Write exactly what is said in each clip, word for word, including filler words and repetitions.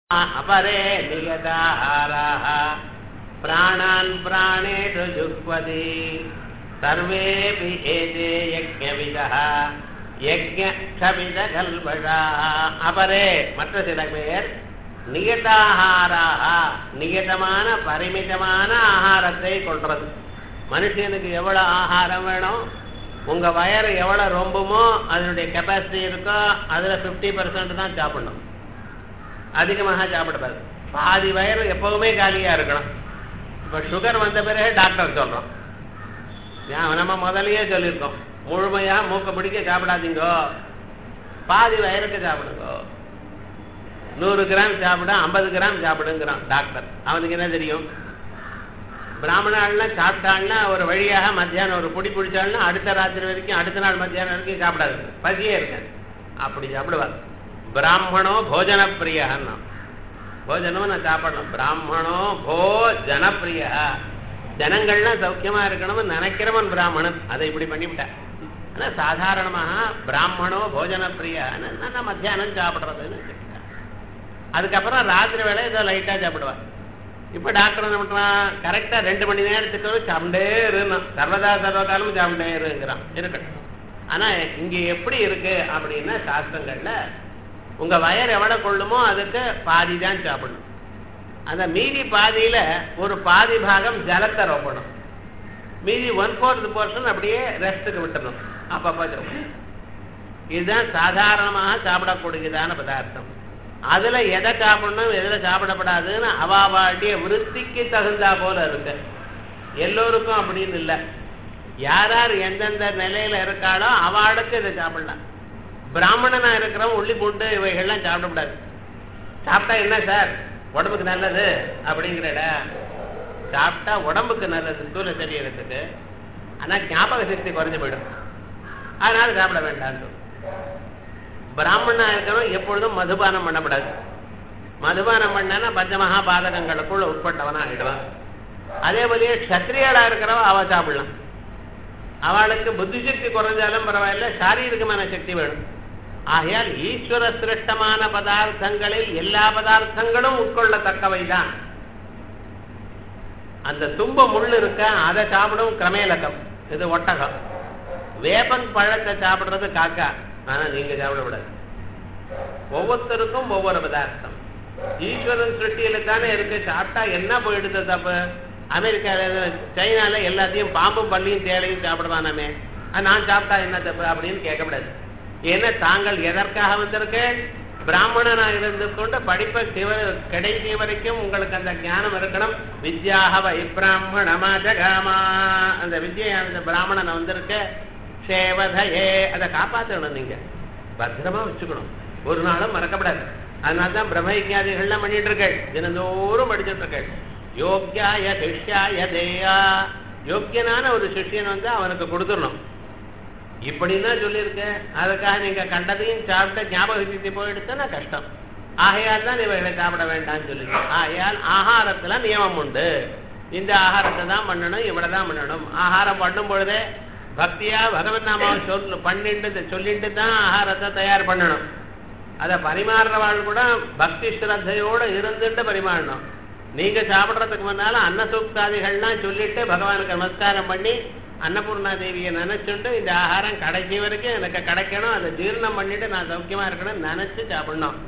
अपरे नियताहाराः प्राणान् प्राणेषु जुह्वति सर्वेऽपि एते यज्ञविदः यज्ञक्षविदकल्पषाः अपरे மற்ற சில பேர் நியதாஹாராக நியதமான பரிமிதமான ஆகாரத்தை கொள்றது. மனுஷனுக்கு எவ்வளவு ஆகாரம் வேணும், உங்க வயறு எவ்வளவு ரொம்புமோ அதனுடைய கெப்பாசிட்டி இருக்கோ அதுல பிப்டி பர்சன்ட் தான் சாப்பிடணும். அதிகமாக சாப்பிடக்கூடாது. பாதி வயறு எப்பவுமே காலியா இருக்கணும். இப்ப சுகர் வந்த பிறகு டாக்டர் சொல்றோம், நம்ம முதலையே சொல்லியிருக்கோம், முழுமையா மூக்க பிடிக்க சாப்பிடாதீங்கோ, பாதி வயருக்கு சாப்பிடுங்க. நூறு கிராம் சாப்பிட ஐம்பது கிராம் சாப்பிடுங்கிறான் டாக்டர். அவனுக்கு என்ன தெரியும்? பிராமணாள்லாம் சாப்பிட்டாள்னா ஒரு வழியாக மத்தியானம் ஒரு பொடி பிடிச்சாள்னா அடுத்த ராத்திரி வரைக்கும் அடுத்த நாள் மத்தியானம் வரைக்கும் சாப்பிடாது, பசியே இருக்காது. அப்படி சாப்பிடுவார். பிராமணோ போஜன பிரியா, போஜனம் நான் சாப்பிடணும். பிராமணோ போஜனப்பிரிய, ஜனங்கள்லாம் சௌக்கியமா இருக்கணும்னு நினைக்கிறவன் பிராமணன். அதை இப்படி பண்ணிவிட்டேன். ஆனா சாதாரணமாக பிராமணோ போஜன பிரியா நான் மத்தியானம் சாப்பிடுறதுன்னு. அதுக்கப்புறம் ராத்திரி வேலை ஏதோ லைட்டா சாப்பிடுவார். இப்ப டாக்டர் என்ன பண்றான், கரெக்டா ரெண்டு மணி நேரத்துக்கு சாப்பிட்டே இருந்தான், சர்வதா சர்வகாலம் சாப்பிட்டே இருக்கிறான். இருக்கட்டும். ஆனா இங்க எப்படி இருக்கு அப்படின்னா சாஸ்திரங்கள்ல உங்க வயர் எவ்வளவு கொள்ளுமோ அதுக்கு பாதி தான் சாப்பிடணும். அந்த மீதி பாதியில ஒரு பாதி பாகம் ஜலத்தை ரொப்பணும், மீதி ஒன் ஃபோர்த் போர்ஷன் அப்படியே ரெஸ்ட்டுக்கு விட்டுணும். அப்பப்போ இதுதான் சாதாரணமாக சாப்பிடக்கூடியதான பதார்த்தம். அதுல எதை சாப்பிடணும் எதுல சாப்பிடப்படாதுன்னு அவாவாட்டிய விருத்திக்கு தகுந்தா போல இருக்கு. எல்லோருக்கும் அப்படின்னு இல்லை. யார் யார் எந்தெந்த நிலையில இருக்காளோ அவளுக்கு இதை சாப்பிடலாம். பிராமணனா இருக்கிறவன் உள்ளி பூண்டு இவைகள்லாம் சாப்பிடக்கூடாது. சாப்பிட்டா என்ன சார் உடம்புக்கு நல்லது அப்படிங்கிறட, சாப்பிட்டா உடம்புக்கு நல்லது ஸ்தூல சரீரத்துக்கு, ஆனா ஞாபக சக்தி குறைஞ்சு போயிடும், அதனால சாப்பிட வேண்டாம். பிராமணனா இருக்கிறவன் எப்பொழுதும் மதுபானம் பண்ணக்கூடாது. மதுபானம் பண்ணா பஞ்சமகா பாதகங்களுக்குள்ள உட்பட்டவனா ஆயிடுவான். அதே போலயே கத்திரியாளா இருக்கிறவன் அவ சாப்பிடலாம். அவளுக்கு புத்தி சக்தி குறைஞ்சாலும் பரவாயில்ல, சாரீரிகமான சக்தி வேணும். ஆகையால் ஈஸ்வர சிருஷ்டமான பதார்த்தங்களில் எல்லா பதார்த்தங்களும் உட்கொள்ளத்தக்கவைதான். அந்த தும்ப முள் இருக்க அதை சாப்பிடும் கிரமேலக்கம், இது ஒட்டகம். வேப்பன் பழத்தை சாப்பிடுறது காக்கா, ஆனா நீங்க சாப்பிடக்கூடாது. ஒவ்வொருத்தருக்கும் ஒவ்வொரு பதார்த்தம் ஈஸ்வரன் சிருஷ்டியில தானே இருக்கு. சாப்பிட்டா என்ன போயிடுது தப்பு? அமெரிக்கால சைனால எல்லாத்தையும் பாம்பும் பள்ளியும் தேலையும் சாப்பிடுவானாமே, நான் சாப்பிட்டா என்ன தப்பு அப்படின்னு கேட்கக்கூடாது. ஏன்னா தாங்கள் எதற்காக வந்திருக்கு? பிராமணனா இருந்து கொண்டு படிப்பை கடைசி வரைக்கும் உங்களுக்கு அந்த ஞானம் இருக்கணும். வித்யாக வை பிராமணமா ஜகாமா, அந்த வித்யானந்த பிராமணன் வந்திருக்க சேவதையே, அதை காப்பாற்றணும். நீங்க பத்திரமா வச்சுக்கணும், ஒரு நாளும் மறக்கப்படாது. அதனால்தான் பிரம்ம யஜ்ஞாதிகள்லாம் பண்ணிட்டு இருக்கேன், தினந்தோறும் படிச்சுட்டு இருக்கேன். யோக்கியாய சிஷ்யாய தேயா, யோக்கியனான ஒரு சிஷ்யன் வந்து அவனுக்கு கொடுத்துடணும் இப்படின்னா சொல்லியிருக்கேன். அதுக்காக நீங்க கண்டதையும் சாப்பிட்ட ஞாபக சக்தி போயிடுச்சுன்னா கஷ்டம். ஆகையால் தான் இவைகளை சாப்பிட வேண்டாம்னு சொல்லியிருக்கேன். ஆகையால் ஆகாரத்துல நியமம் உண்டு. இந்த ஆகாரத்தை தான் பண்ணணும், இவ்வளவுதான் பண்ணணும். ஆகாரம் பண்ணும் பொழுதே பக்தியா பகவன் நாமாவை சொல் பண்ணிட்டு சொல்லிட்டு தான் ஆகாரத்தை தயார் பண்ணணும். அதை பரிமாறுறவாள் கூட பக்தி ஸ்ரத்தையோடு இருந்துட்டு பரிமாறணும். நீங்க சாப்பிட்றதுக்கு முன்னால அன்னசூக்தாதிகள்லாம் சொல்லிட்டு பகவானுக்கு நமஸ்காரம் பண்ணி அன்னபூர்ணா தேவியை நினைச்சுட்டு இந்த ஆகாரம் கடைசி வரைக்கும் எனக்கு கிடைக்கணும், அதை ஜீர்ணம் பண்ணிட்டு நான் சௌக்கியமா இருக்கணும் நினைச்சு சாப்பிடணும்.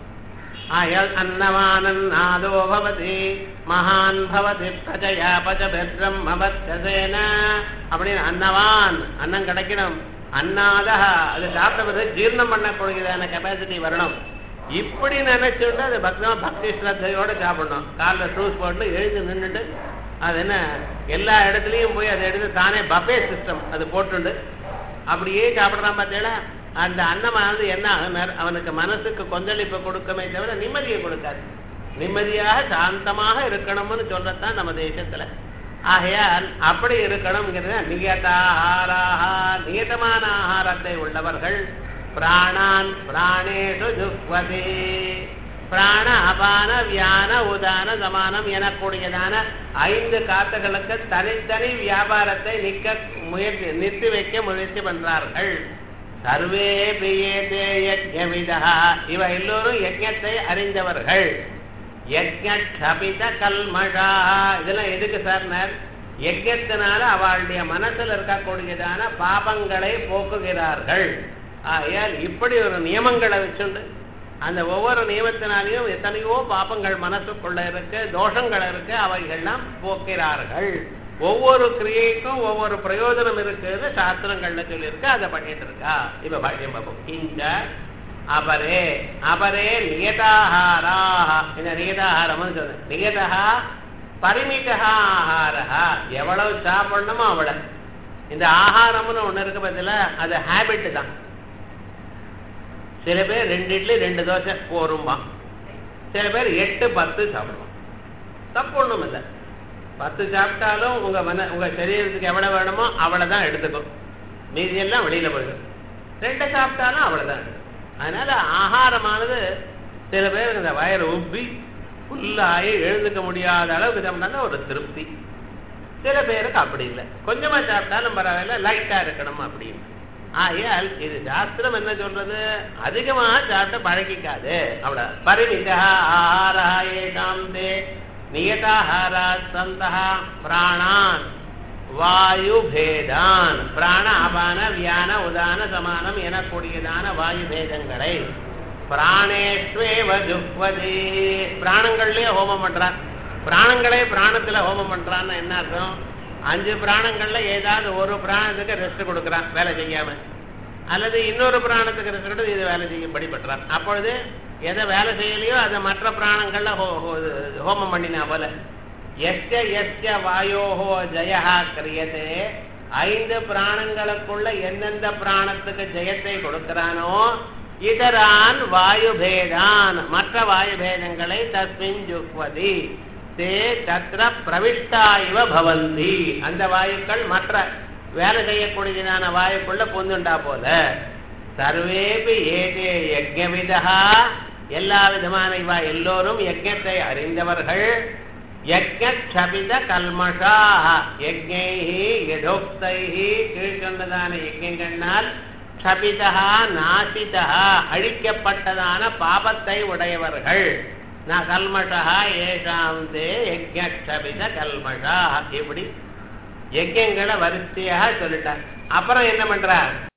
ஆயல் அன்னவானன் நாதோ பவதி மகான் பவதி பிரஜயா பஜபிரம் மவத்யசேன அப்படின்னு அன்னவான் அன்னம் கிடைக்கணும். அன்னாதா அது சாப்பிட்ட ஜீர்ணம் பண்ணக்கூடியதான கெப்பாசிட்டி வரணும். இப்படி நினைச்சுட்டு அது பக்தமா பக்தி ஸ்ரத்தையோட சாப்பிடணும். காலில் ஷூஸ் போட்டு எழுந்து நின்றுட்டு அது என்ன எல்லா இடத்துலையும் போய் அதை எடுத்து தானே பஃபே சிஸ்டம் அது போட்டுண்டு அப்படியே சாப்பிட்றான். பார்த்தீங்களா, அந்த அன்னமானது என்ன ஆகுனார், அவனுக்கு மனசுக்கு கொந்தளிப்பை கொடுக்கமே தவிர நிம்மதியை கொடுக்காது. நிம்மதியாக சாந்தமாக இருக்கணும்னு சொல்றதுதான் நம்ம தேசத்துல. ஆகையால் அப்படி இருக்கணும்ங்கிறது நியதாஹாராஹ, நியதமான ஆகாரத்தை உள்ளவர்கள். பிராணான் பிராணேஷு ஜுஹ்வதி, பிராண அபான வியான உதான சமானம் எனக்கூடியதான ஐந்து காத்துகளுக்கு தனித்தனி வியாபாரத்தை நிற்க முயற்சி நிறுத்தி வைக்க முயற்சி பண்றார்கள். சர்வே பிரியதே யஜ்ஞவிதா, இவ எல்லோரும் யஜ்ஞத்தை அறிந்தவர்கள். யஜ்ஞபித கல்மஷா. இதெல்லாம் எதுக்கு சார்? யஜ்ஞத்தினால அவளுடைய மனசுல இருக்கக்கூடியதான பாபங்களை போக்குகிறார்கள். ஆகையால் இப்படி ஒரு நியமங்களை வச்சுண்டு அந்த ஒவ்வொரு நியமத்தினாலையும் எத்தனையோ பாபங்கள் மனசுக்குள்ள இருக்கு, தோஷங்கள் இருக்கு, அவைகள்லாம் போக்கிறார்கள். ஒவ்வொரு கிரியைக்கும் ஒவ்வொரு பிரயோஜனம் இருக்குன்னு சாஸ்திரங்கள்ல சொல்லியிருக்கு. அதை பண்ணிட்டு இருக்கா. இப்ப பாஷ்யம் பார்ப்போம். இந்த அபரே அபரே நியதாஹாரா. இந்த நியதாஹாரம் சொல்ற நியதா பரிமிதா ஆஹாரா. எவ்வளவு சாப்பிடணுமோ அவ்வளவு. இந்த ஆகாரம்னு ஒண்ணு இருக்கு பதில, அது ஹேபிட் தான். சில பேர் ரெண்டு இட்லி ரெண்டு தோசை போரும்பா, சில பேர் எட்டு பத்து சாப்பிடுவோம். தப்பு ஒண்ணும் இல்லை. பத்து சாப்பிட்டாலும் உங்க மன உங்க சரீரத்துக்கு எவ்வளவு வேணுமோ அவ்வளவுதான் எடுத்துக்கும். மீதி எல்லாம் வெளியில போயிடும். ரெண்டு சாப்பிட்டாலும் அவ்வளவுதான். அதனால ஆகாரமானது சில பேருக்கு இந்த வயறு உப்பி ஃபுல்லாகி எழுந்துக்க முடியாத அளவுக்கு சாப்பிட்டாலும் ஒரு திருப்தி. சில பேருக்கு அப்படி இல்லை, கொஞ்சமா சாப்பிட்டாலும் பரவாயில்ல, லைட்டா இருக்கணும் அப்படின்னு. ஆகையால் இது சாஸ்திரம் என்ன சொல்றது? அதிகமாக சாப்பிட்டு பழகிக்காது அவ்வளவு. பரிமிதா ஆஹாரா ஏகாம் தே நியதாஹாரா சந்தா பிராணான் வாயு பேதான். பிராண அபான வியான உதான சமானம் எனக்கூடியதான வாயு பேதங்களை பிராணேஸ்வேவ ஜுஹ்வதி. பிராணங்கள்லயே ஹோமம் பண்றான். பிராணங்களே பிராணத்துல ஹோமம் பண்றான்னு என்ன அர்த்தம்? அஞ்சு பிராணங்கள்ல ஏதாவது ஒரு பிராணத்துக்கு ரெஸ்ட் கொடுக்குறான் வேலை செய்யாம, அல்லது இன்னொரு பிராணத்துக்கு ரெஸ்ட் கொடுத்து இது வேலை செய்யும்படி பண்றான். அப்பொழுது எதை வேலை செய்யலையோ அதை மற்ற பிராணங்கள்ல ஹோமம் பண்ணினா போல. எஸ்ய எஸ்ய வாயோஹோ ஜெயா கிரியதே. ஐந்து பிராணங்களுக்குள்ள எந்தெந்த பிராணத்துக்கு ஜெயத்தை கொடுக்கிறானோ இதரான் வாயு பேதான், மற்ற வாயு பேதங்களை தஸ்மின் ஜுஹ்வதி தே தத்ர பிரவிஷ்டா இவ பவந்தி. அந்த வாயுக்கள் மற்ற வேலை செய்யக்கூடியதான வாயுக்குள்ள பொந்துண்டா போல. சர்வேபி ஏதே யஜ்ஞவிதா. எல்லா விதமான இவா எல்லோரும் யஜ்ஞத்தை அறிந்தவர்கள். யஜ்ஞபித கல்மஷா. யஜ்ஞைஹி யதோக்தைஹி கீழ்கொண்டதான யஜ்ஞங்களால் க்ஷபிதா நாசிதா அழிக்கப்பட்டதான பாபத்தை உடையவர்கள். ந கல்மஷா ஏஷாம் தே யஜ்ஞபித கல்மஷா. இப்படி யஜ்ஞங்களை வரிசையாக சொல்லிட்டார். அப்புறம் என்ன பண்றார்?